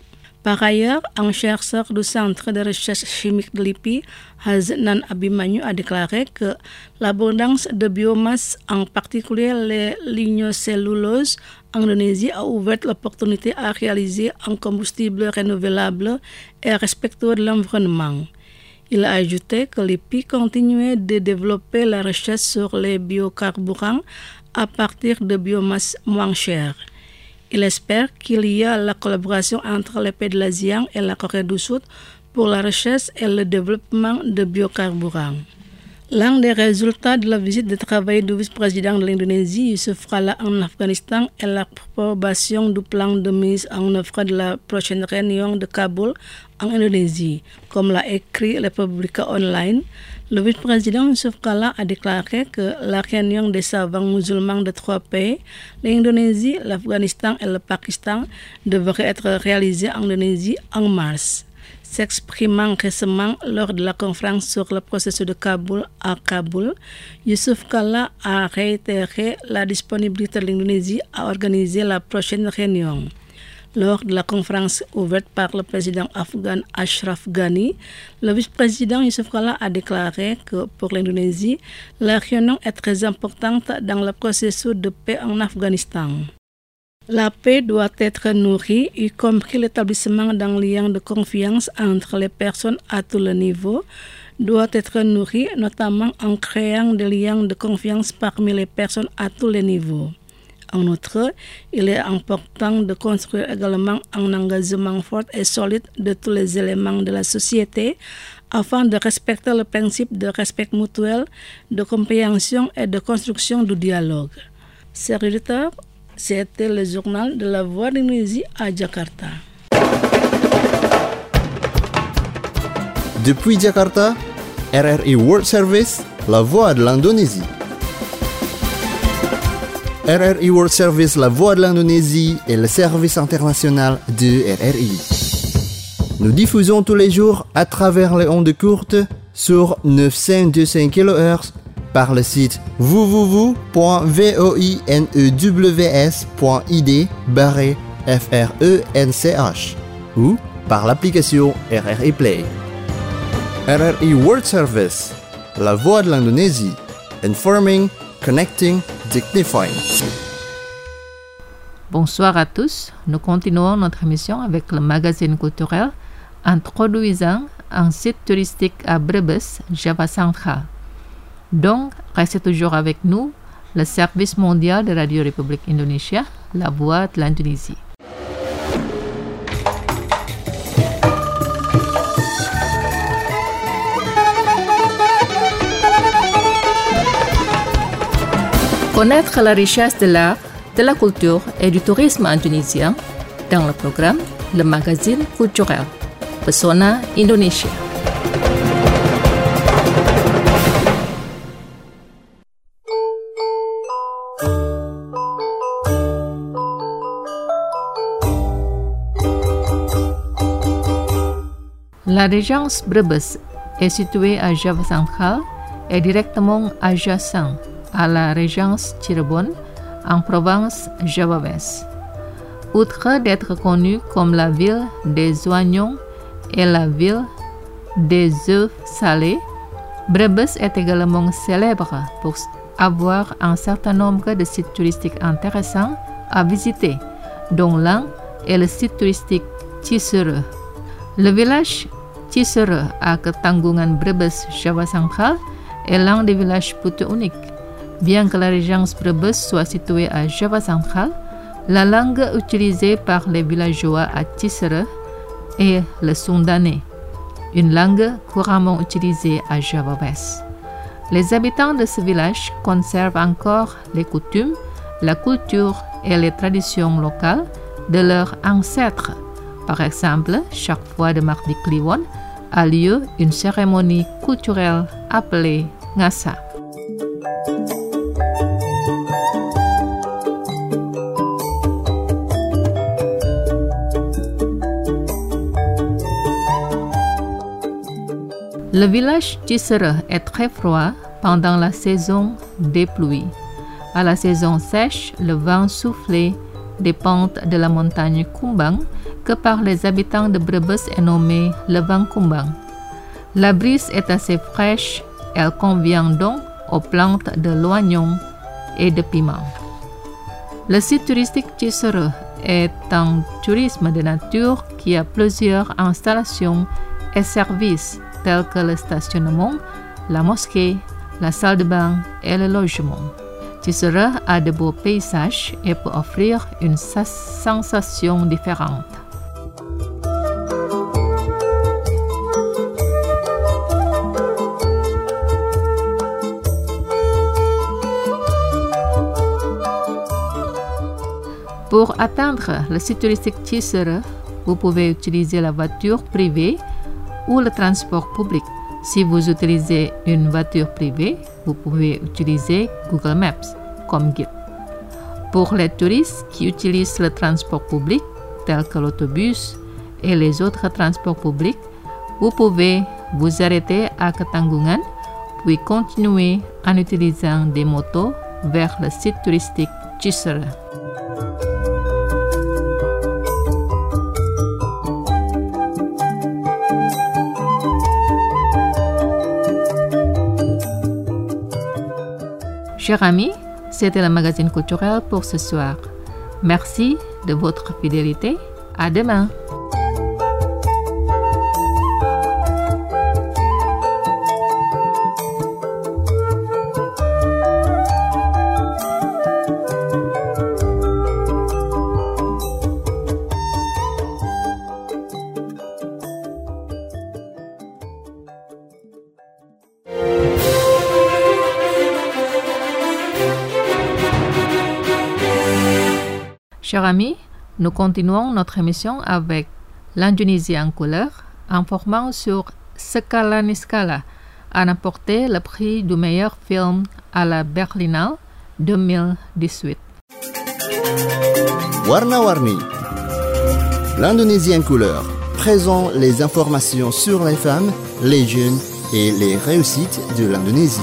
Par ailleurs, un chercheur du Centre de recherche chimique de L I P I, Haznan Abimanyu, a déclaré que l'abondance de biomasse, en particulier les lignocelluloses, en Indonésie a ouvert l'opportunité à réaliser un combustible renouvelable et respectueux de l'environnement. Il a ajouté que L I P I continuait de développer la recherche sur les biocarburants à partir de biomasse moins chère. Il espère qu'il y a la collaboration entre les pays de l'ASEAN et la Corée du Sud pour la recherche et le développement de biocarburants. L'un des résultats de la visite de travail du vice-président de l'Indonésie, Yusuf Kala, en Afghanistan est l'approbation du plan de mise en œuvre de la prochaine réunion de Kaboul en Indonésie. Comme l'a écrit Republica Online, le vice-président Yusuf Kala a déclaré que la réunion des savants musulmans de trois pays, l'Indonésie, l'Afghanistan et le Pakistan, devrait être réalisée en Indonésie en mars. S'exprimant récemment lors de la conférence sur le processus de Kaboul à Kaboul, Yusuf Kala a réitéré la disponibilité de l'Indonésie à organiser la prochaine réunion. Lors de la conférence ouverte par le président afghan Ashraf Ghani, le vice-président Yusuf Kala a déclaré que pour l'Indonésie, la réunion est très importante dans le processus de paix en Afghanistan. La paix doit être nourrie, y compris l'établissement d'un lien de confiance entre les personnes à tous les niveaux, doit être nourrie notamment en créant des liens de confiance parmi les personnes à tous les niveaux. En outre, il est important de construire également un engagement fort et solide de tous les éléments de la société afin de respecter le principe de respect mutuel, de compréhension et de construction du dialogue. Chers auditeurs, c'était le journal de la Voix d'Indonésie à Jakarta. Depuis Jakarta, R R I World Service, la Voix de l'Indonésie. R R I World Service, la Voix de l'Indonésie est le service international de R R I. Nous diffusons tous les jours à travers les ondes courtes sur neuf cent vingt-cinq kilohertz par le site w w w point voinews point i d barré f r e n c h ou par l'application R R I Play. R R I World Service, la voix de l'Indonésie, informing, connecting, dignifying. Bonsoir à tous. Nous continuons notre émission avec le magazine culturel introduisant un site touristique à Brebes, Java Central. Donc, restez toujours avec nous, le service mondial de Radio République Indonésia, la voix de l'Indonésie. Connaître la richesse de l'art, de la culture et du tourisme indonésien dans le programme Le Magazine Culturel, Pesona Indonesia. La régence Brebes est située à Java Central et directement adjacent à la régence Cirebon en province Java West. Outre d'être connue comme la ville des oignons et la ville des œufs salés, Brebes est également célèbre pour avoir un certain nombre de sites touristiques intéressants à visiter, dont l'un est le site touristique Cisere. Le village Cisere à Ketanggungan Brebes, Java Central est l'un des villages plutôt uniques. Bien que la régence Brebes soit située à Java Central, la langue utilisée par les villageois à Cisere est le sundanais, une langue couramment utilisée à Java West. Les habitants de ce village conservent encore les coutumes, la culture et les traditions locales de leurs ancêtres. Par exemple, chaque fois de mardi Kliwon a lieu une cérémonie culturelle appelée Ngasa. Le village Cisere est très froid pendant la saison des pluies. À la saison sèche, le vent soufflé des pentes de la montagne Kumbang, que par les habitants de Brebes est nommé le vent Kumbang. La brise est assez fraîche, elle convient donc aux plantes de l'oignon et de piment. Le site touristique Cisere est un tourisme de nature qui a plusieurs installations et services tels que le stationnement, la mosquée, la salle de bain et le logement. Cisere a de beaux paysages et peut offrir une sensation différente. Pour atteindre le site touristique Cisere, vous pouvez utiliser la voiture privée ou le transport public. Si vous utilisez une voiture privée, vous pouvez utiliser Google Maps comme guide. Pour les touristes qui utilisent le transport public, tel que l'autobus et les autres transports publics, vous pouvez vous arrêter à Ketanggungan, puis continuer en utilisant des motos vers le site touristique Cisere. Chers amis, c'était le magazine culturel pour ce soir. Merci de votre fidélité. À demain. Chers amis, nous continuons notre émission avec l'Indonésie en couleur, informant sur Skala Niskala a remporté le prix du meilleur film à la Berlinale deux mille dix-huit. Warna-Warni, l'Indonésie en couleur présente les informations sur les femmes, les jeunes et les réussites de l'Indonésie.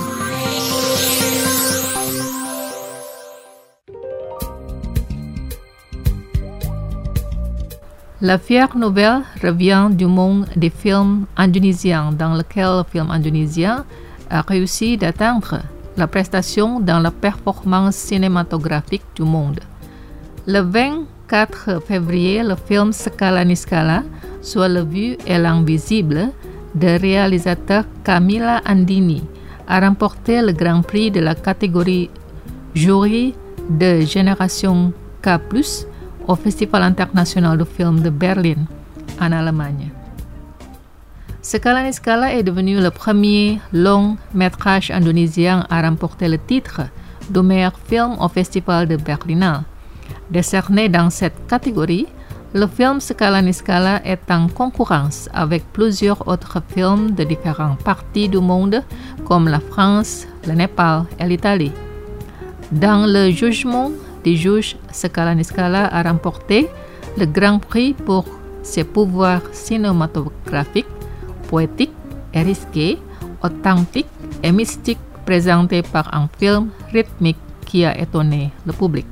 La fière nouvelle revient du monde des films indonésiens, dans lequel le film indonésien a réussi d'atteindre la prestation dans la performance cinématographique du monde. Le vingt-quatre février, le film Scala Niscala, soit le vu et l'invisible, de réalisateur Camilla Andini, a remporté le Grand Prix de la catégorie jury de Génération K plus, au Festival international de film de Berlin, en Allemagne. Scala Niscala est devenu le premier long métrage indonésien à remporter le titre de meilleur film au Festival de Berlinale. Décerné dans cette catégorie, le film Scala Niscala est en concurrence avec plusieurs autres films de différentes parties du monde comme la France, le Népal et l'Italie. Dans le jugement des juges, Scala Niscala a remporté le Grand Prix pour ses pouvoirs cinématographiques, poétiques et risqués, authentiques et mystiques présentés par un film rythmique qui a étonné le public.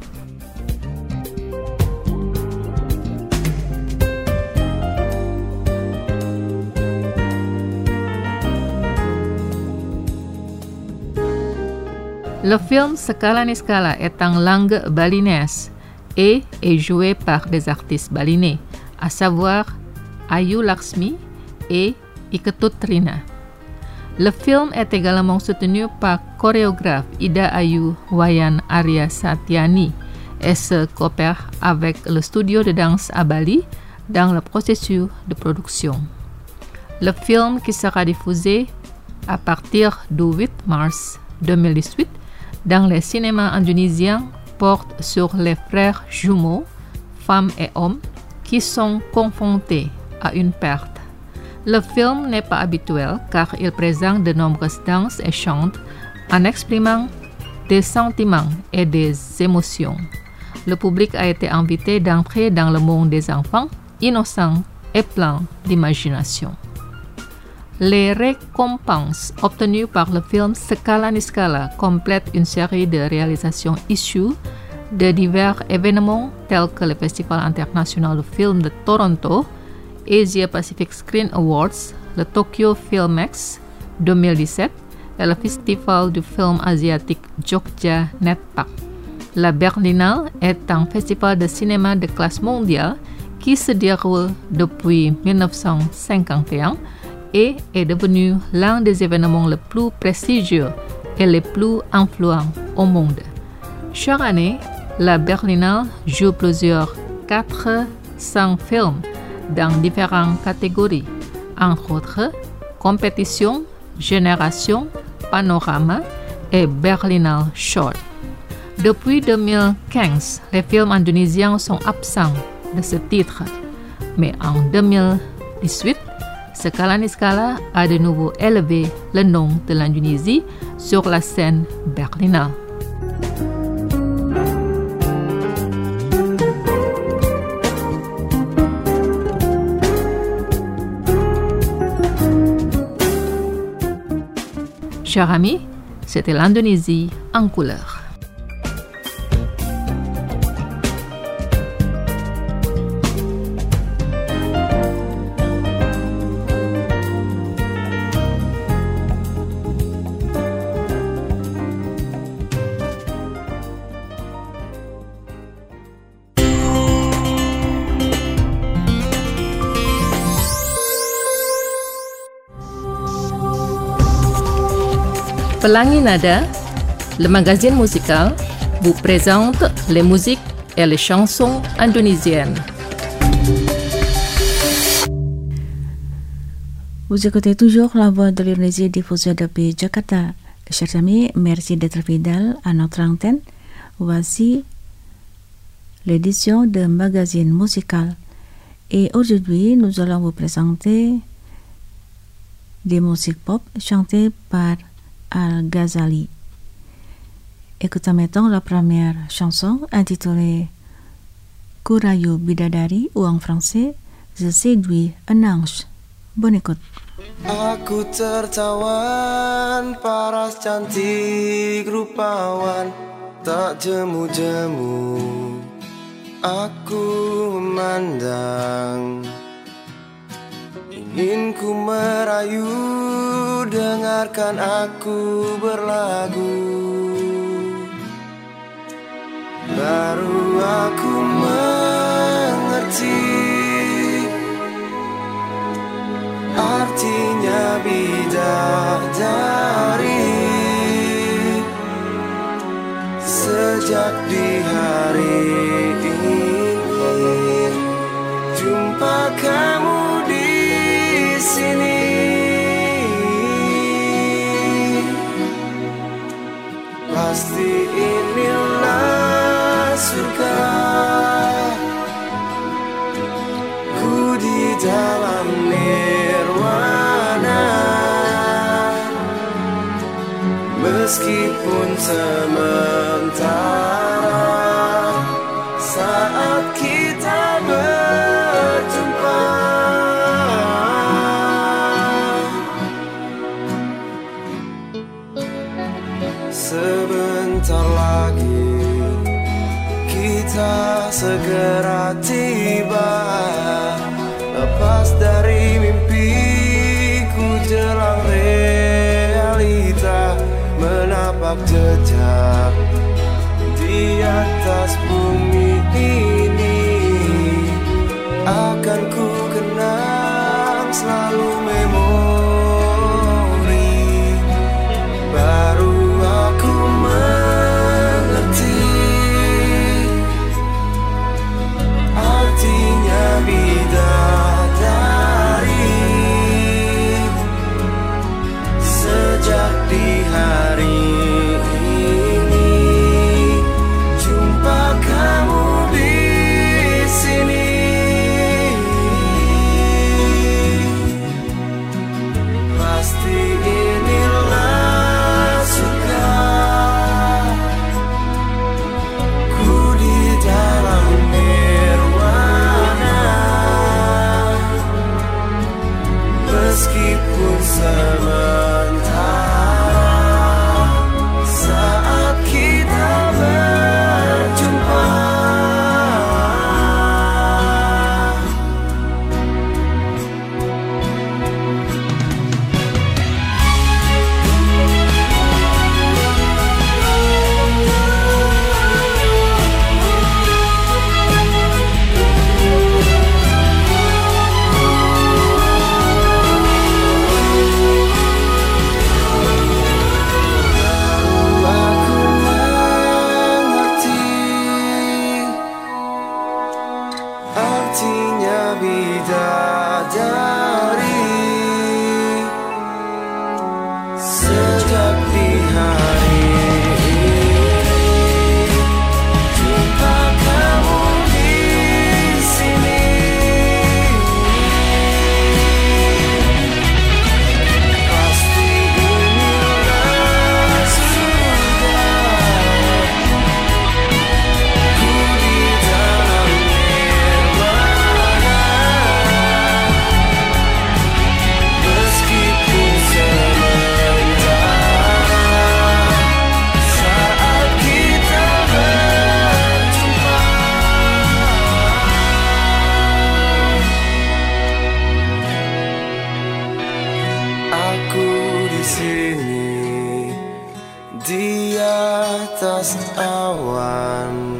Le film Scala Niscala est en langue balinaise et est joué par des artistes balinais, à savoir Ayu Laksmi et Iketut Trina. Le film est également soutenu par chorégraphe Ida Ayu Wayan Arya Satyani et se coopère avec le studio de danse à Bali dans le processus de production. Le film, qui sera diffusé à partir du huit mars deux mille dix-huit dans les cinémas indonésiens, porte sur les frères jumeaux, femmes et hommes, qui sont confrontés à une perte. Le film n'est pas habituel car il présente de nombreuses danses et chants en exprimant des sentiments et des émotions. Le public a été invité d'entrer dans le monde des enfants, innocents et pleins d'imagination. Les récompenses obtenues par le film Scala Niscala complètent une série de réalisations issues de divers événements tels que le Festival international de film de Toronto, Asia Pacific Screen Awards, le Tokyo Filmex deux mille dix-sept et le Festival du film asiatique Jogja Netpak. La Berlinale est un festival de cinéma de classe mondiale qui se déroule depuis dix-neuf cent cinquante et un et est devenu l'un des événements les plus prestigieux et les plus influents au monde. Chaque année, la Berlinale joue plusieurs quatre cents films dans différentes catégories, entre autres compétition, génération, panorama et Berlinale Short. Depuis deux mille quinze, les films indonésiens sont absents de ce titre, mais en deux mille dix-huit, Scala Niscala a de nouveau élevé le nom de l'Indonésie sur la scène berlinale. Chers amis, c'était l'Indonésie en couleur. Pelangi Nada, le magazine musical, vous présente les musiques et les chansons indonésiennes. Vous écoutez toujours la voix de l'Indonésie diffusée depuis Jakarta. Chers amis, merci d'être fidèles à notre antenne. Voici l'édition de magazine musical. Et aujourd'hui, nous allons vous présenter des musiques pop chantées par Al-Ghazali. Écoutons maintenant la première chanson intitulée Kurayu Bidadari ou en français Je séduis un ange. Bonne écoute. Aku tertawan, paras cantik rupawan, tak jemu-jemu aku memandang. Ingin ku merayu, dengarkan aku berlagu. baru aku mengerti artinya bidadari. Sejak di hari ini jumpa kamu di sini, pasti inilah surga. Ku di dalam nirwana, meskipun sementara saat kita berjumpa. Sebentar lagi kita segera tiba, lepas dari mimpiku jelang realita, menapak jejak di atas bumi ini. Akan ku kenang selalu memori, baru aku mengerti artinya bidadari. Sejak di hari ini jumpa kamu di sini, pasti inilah surga. Ku di dalam nirwana, meskipun sementara saat kita berjumpa. Artinya bidadari. Sejak di hari ini jumpa kamu di sini, pasti inilah surga. Ku di dalam nirwana, meskipun sementara saat kita berjumpa. Aku di sini di atas awan.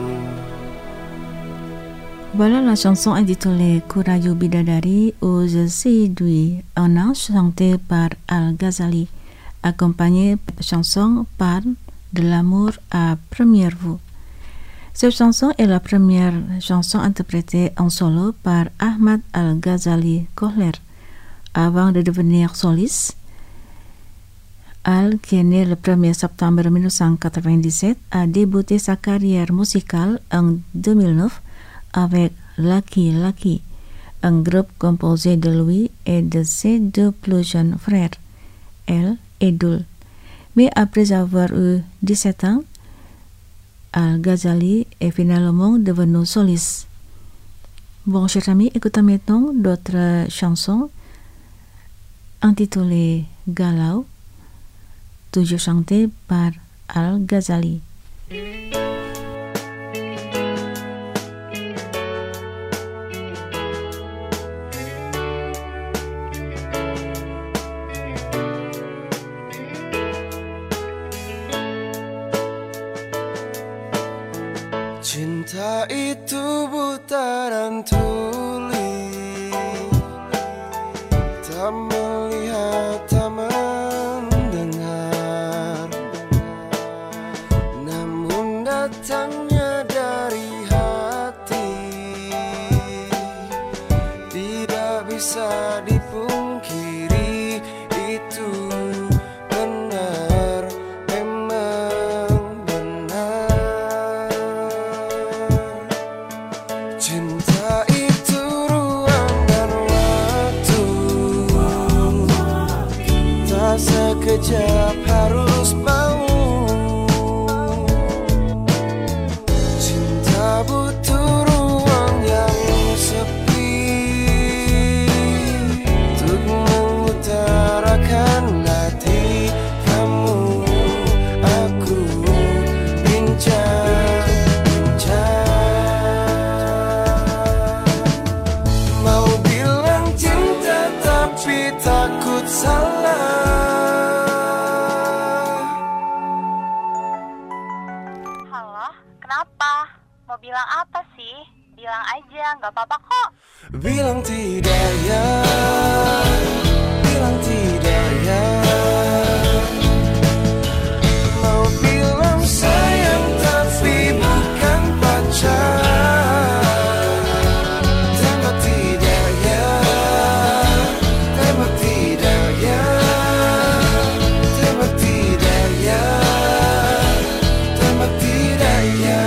Voilà la chanson intitulée Kurayu Bidadari ou Je séduis un ange, chantée par Al-Ghazali, accompagnée de la chanson par De l'amour à première vue. Cette chanson est la première chanson interprétée en solo par Ahmad Al-Ghazali Kohler. Avant de devenir soliste, Al, qui est né le premier septembre mille neuf cent quatre-vingt-dix-sept, a débuté sa carrière musicale en deux mille neuf avec Lucky Lucky, un groupe composé de lui et de ses deux plus jeunes frères, El et Dul. Mais après avoir eu dix-sept ans, Al-Ghazali est finalement devenu soliste. Bon, chers amis, écoutons maintenant d'autres chansons intitulées Galau, toujours chantées par Al-Ghazali. Cinta itu buta dan tuli, tak melihat, tak mendengar, namun datangnya dari hati, tidak bisa dipungkiri. Itu benar, memang benar. Cinta itu ruang dan waktu, tak sekejap harus mau. Cinta butuh ruang yang sepi untuk mengutarakan hati. Kamu, aku, bincang-bincang. Mau bilang cinta tapi takut salah. Halo, kenapa? Mau bilang apa sih? Bilang aja, nggak apa-apa kok. Bilang tidak ya, bilang tidak ya. Mau bilang sayang tapi bukan pacar. Tembak tidak ya, tembak tidak ya, tembak tidak ya, tembak tidak ya.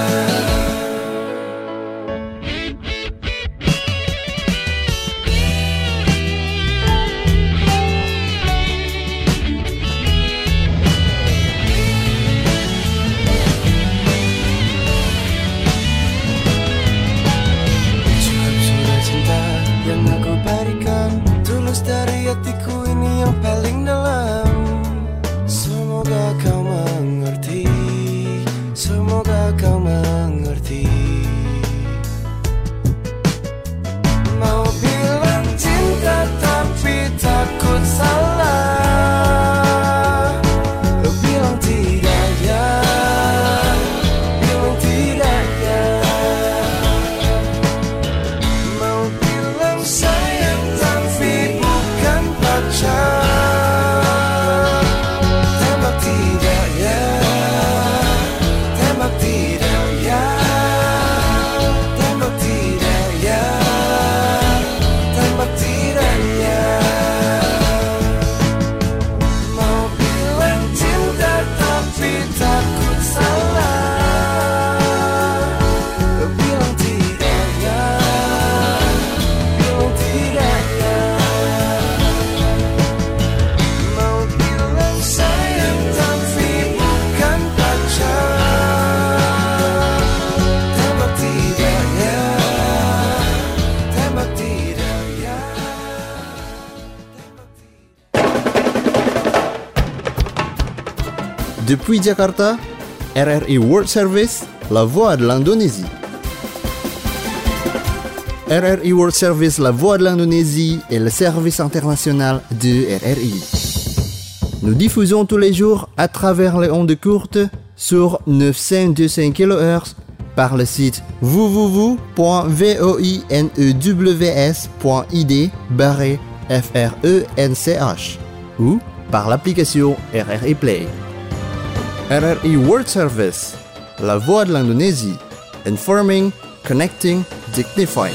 Cukup sudah cinta yang aku berikan, tulus dari hatiku ini yang paling dalam. Semoga kau mengerti, semoga kau mengerti. Mau bilang cinta tapi takut salah. Bilang tidak ya, bilang tidak ya. Mau bilang sayang tapi bukan pacar. Tembak tidak ya, tembak tidak ya, tembak tidak ya, tembak tidak ya. Mau bilang cinta tapi takut salah. Bilang tidak ya, bilang tidak ya. Mau bilang sayang tapi bukan pacar. Tembak tidak ya, tembak tidak ya. Depuis Jakarta, R R I World Service, la voix de l'Indonésie. R R I World Service, la voix de l'Indonésie est le service international de R R I. Nous diffusons tous les jours à travers les ondes courtes sur neuf cent vingt-cinq kilohertz par le site w w w point voinews point i d barré f r e n c h ou par l'application R R I Play. R R I World Service, la voix de l'Indonésie, informing, connecting, dignifying.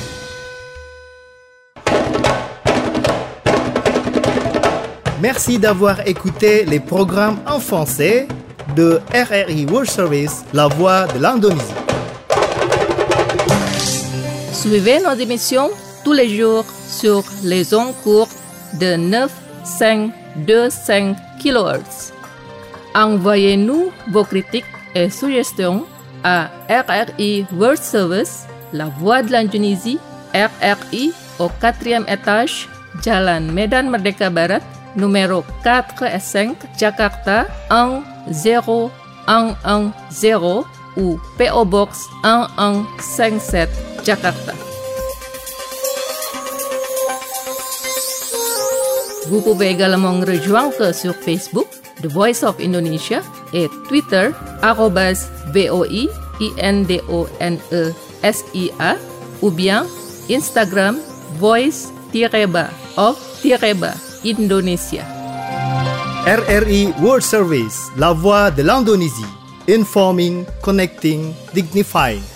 Merci d'avoir écouté les programmes en français de R R I World Service, la voix de l'Indonésie. Suivez nos émissions tous les jours sur les ondes courtes de neuf cent vingt-cinq kilohertz. Envoyez-nous vos critiques et suggestions à R R I World Service, la voix de l'Indonésie, R R I au quatrième étage, Jalan Medan Merdeka Barat, numéro quatre et cinq, Jakarta un zéro un un zéro ou P O Box un un cinq sept, Jakarta. Vous pouvez également nous rejoindre sur Facebook, The Voice of Indonesia, et Twitter, arobase V O I I N D O N E S I A, ou bien Instagram voice-ba of-ba Indonesia. R R I World Service, la voix de l'Indonésie. Informing, connecting, dignifying.